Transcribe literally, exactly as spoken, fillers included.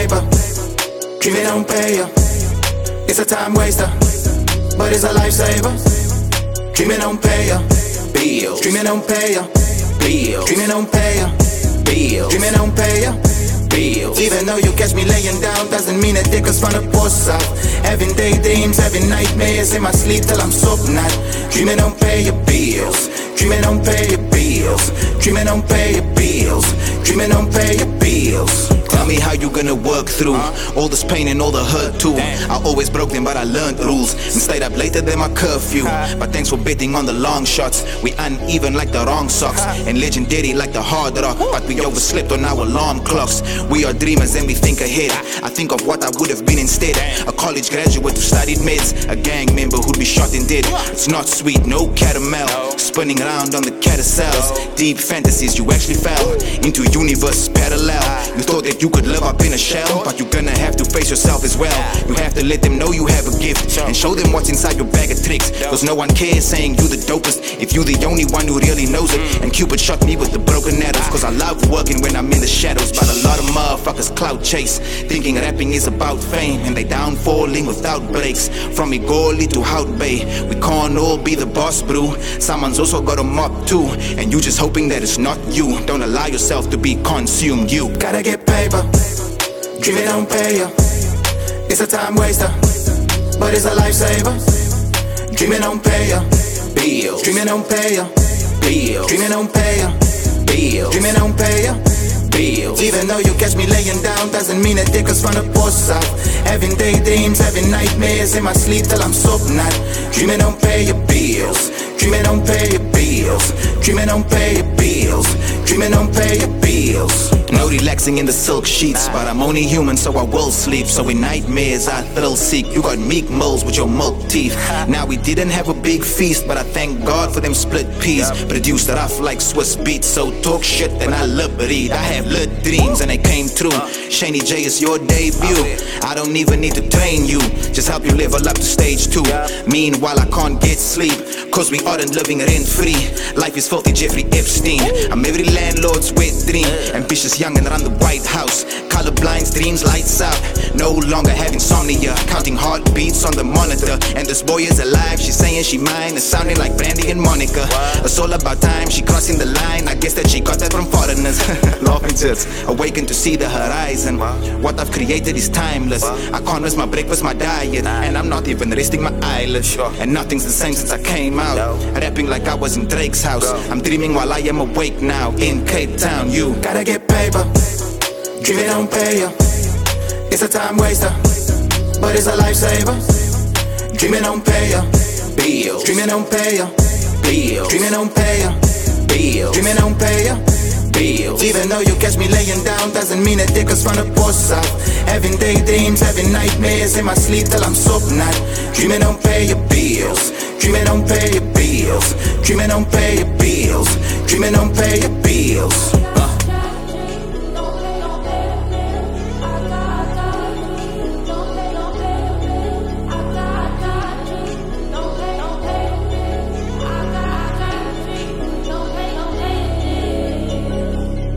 paper. Dreaming don't pay ya. It's a time waster, but it's a lifesaver. Dreaming don't pay ya. Bills. Dreaming don't pay ya. Bills. Dreaming don't pay ya. Bills. Dreaming don't pay ya. Bills. Even though you catch me laying down, doesn't mean that dick is from the post out. Having daydreams, having nightmares in my sleep till I'm so not. Dreaming don't pay your bills. Dreaming don't pay your bills. Dreaming don't pay your bills. Dreaming don't pay your bills. Tell me how you gonna work through all this pain and all the hurt too. I always broke them, but I learned rules and stayed up later than my curfew. But thanks for betting on the long shots. We uneven like the wrong socks and legendary like the hard rock. But we overslept on our alarm clocks. We are dreamers and we think ahead. I think of what I would have been instead. A college graduate who studied meds, a gang member who'd be shot and dead. It's not sweet, no caramel, spinning around on the carousels. Deep fantasies, you actually fell into universe parallel. You thought that you could live up in a shell, but you're gonna have to face yourself as well. You have to let them know you have a gift and show them what's inside your bag of tricks. Cause no one cares saying you the dopest if you the only one who really knows it. And Cupid shot me with the broken arrows. Cause I love working when I'm in the shadows. But a lot of motherfuckers clout chase, thinking rapping is about fame, and they down falling without breaks. From Igoli to Hout Bay, we can't all be the boss, bro. Someone's also got a mop too, and you just hoping that it's not you. Don't allow yourself to be consumed. You gotta get paper. Dreaming don't pay ya. It's a time waster, but it's a lifesaver. Dreaming don't pay ya. Bills. Dreaming don't pay ya. Bills. Dreaming don't pay ya. Bills. Dreaming don't pay ya. Bills. Even though you catch me laying down, doesn't mean that dick is from the post out. Having daydreams, having nightmares in my sleep till I'm so not. Dreaming don't pay your bills. Dreaming don't pay your bills. Dreaming don't pay your bills. Dreaming don't pay your bills. No relaxing in the silk sheets, but I'm only human, so I will sleep. So in nightmares I thrill seek. You got meek moles with your milk teeth. Now we didn't have a big feast, but I thank God for them split peas. Produced rough like Swiss beats. So talk shit and I lip read. I have lit dreams and they came true. Shani J is your debut. I don't even need to train you, just help you level up to stage two. Meanwhile I can't get sleep, cause we aren't living rent free. Life is filthy Jeffrey Epstein. I'm every landlord's wet dream. Ambitious young and run the White House. Colorblind dreams lights out. No longer have insomnia, counting heartbeats on the monitor. And this boy is alive, she's saying she mine. It's sounding like Brandy and Monica. It's all about time, she crossing the line. I guess that she got that from foreigners. Laughing tits, awakened to see the horizon. What I've created is timeless. I can't miss my breakfast, my diet, and I'm not even resting my eyelids. And nothing's the same since I came out. Rapping like I was in Drake's house. I'm dreaming while I am awake now in Cape Town. You gotta get paper. Dreaming don't pay ya. It's a time waster, but it's a lifesaver. Dreaming don't pay ya. Bills. Dreaming don't pay ya. Bills. Dreaming don't pay ya. Bills. Dreaming don't pay ya. Bills. Even though you catch me laying down, doesn't mean that dick is from the post out. Having daydreams, having nightmares in my sleep till I'm so not. Dreaming don't pay your bills. Dreaming don't pay your bills. Dreaming don't pay your bills. Dreaming don't pay your bills.